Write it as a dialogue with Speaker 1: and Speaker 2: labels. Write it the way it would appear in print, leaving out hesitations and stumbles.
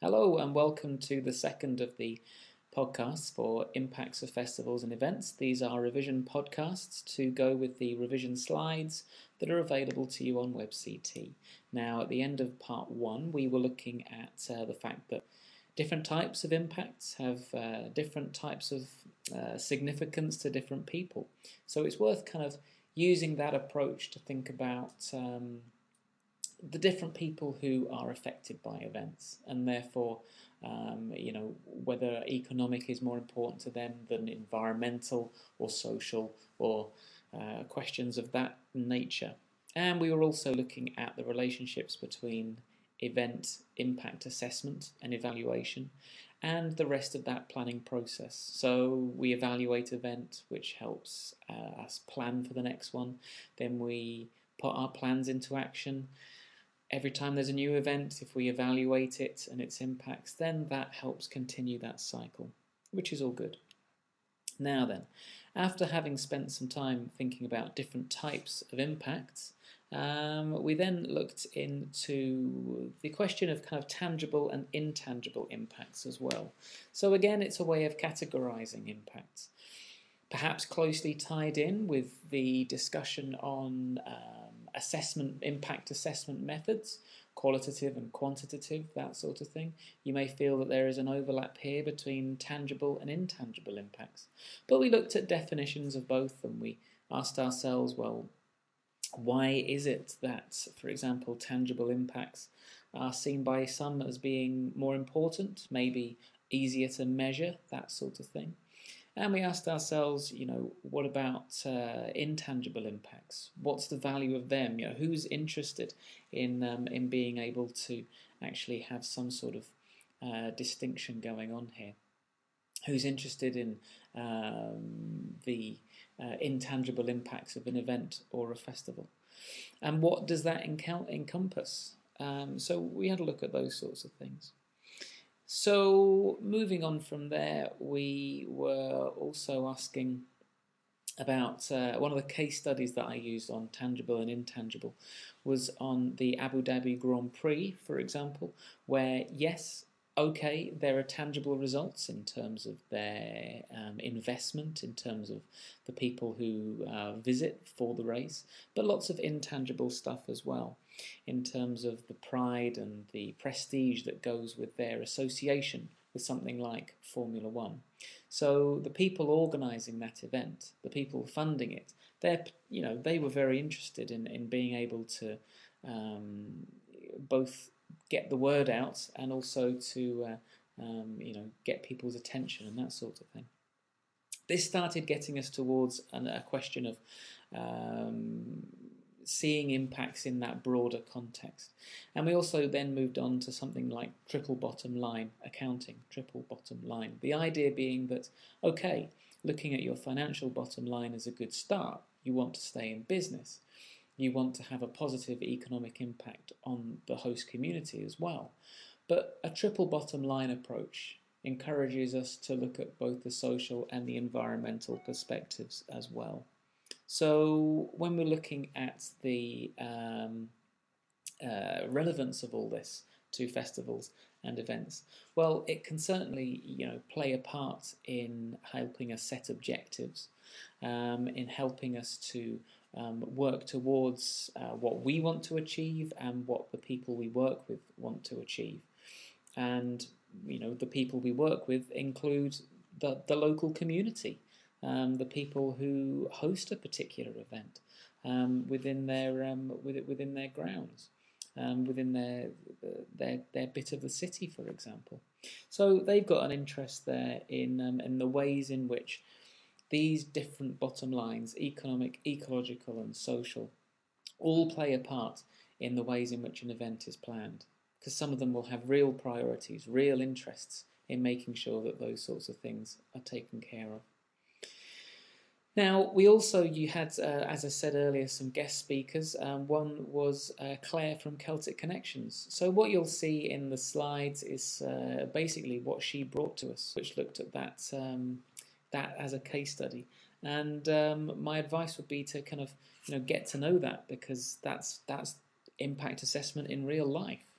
Speaker 1: Hello and welcome to the second of the podcasts for Impacts of Festivals and Events. These are revision podcasts to go with the revision slides that are available to you on WebCT. Now, at the end of part one, we were looking at the fact that different types of impacts have different types of significance to different people. So it's worth kind of using that approach to think about the different people who are affected by events, and therefore, whether economic is more important to them than environmental or social or questions of that nature. And we were also looking at the relationships between event impact assessment and evaluation and the rest of that planning process. So we evaluate event, which helps us plan for the next one. Then we put our plans into action. Every time there's a new event, if we evaluate it and its impacts, then that helps continue that cycle, which is all good. Now then, after having spent some time thinking about different types of impacts, we then looked into the question of kind of tangible and intangible impacts as well. So again, it's a way of categorizing impacts, perhaps closely tied in with the discussion on impact assessment methods, qualitative and quantitative, that sort of thing. You may feel that there is an overlap here between tangible and intangible impacts. But we looked at definitions of both, and we asked ourselves, well, why is it that, for example, tangible impacts are seen by some as being more important, maybe easier to measure, that sort of thing? And we asked ourselves, what about intangible impacts? What's the value of them? Who's interested in being able to actually have some sort of distinction going on here? Who's interested in the intangible impacts of an event or a festival? And what does that encompass? So we had a look at those sorts of things. So moving on from there, we were also asking about one of the case studies that I used on tangible and intangible was on the Abu Dhabi Grand Prix, for example, where yes, okay, there are tangible results in terms of their investment, in terms of the people who visit for the race, but lots of intangible stuff as well, in terms of the pride and the prestige that goes with their association with something like Formula One. So the people organising that event, the people funding it, they were very interested in being able to both get the word out and also to get people's attention and that sort of thing. This started getting us towards a question of seeing impacts in that broader context. And we also then moved on to something like triple bottom line accounting, triple bottom line. The idea being that, okay, looking at your financial bottom line is a good start. You want to stay in business. You want to have a positive economic impact on the host community as well. But a triple bottom line approach encourages us to look at both the social and the environmental perspectives as well. So when we're looking at the relevance of all this to festivals and events, well, it can certainly play a part in helping us set objectives, in helping us to work towards what we want to achieve and what the people we work with want to achieve. And the people we work with include the local community, the people who host a particular event within their grounds, within their bit of the city, for example. So they've got an interest there in the ways in which these different bottom lines, economic, ecological and social, all play a part in the ways in which an event is planned, because some of them will have real priorities, real interests in making sure that those sorts of things are taken care of. Now, you had, as I said earlier, some guest speakers. One was Claire from Celtic Connections. So what you'll see in the slides is basically what she brought to us, which looked at that as a case study. And my advice would be to kind of get to know that, because that's impact assessment in real life.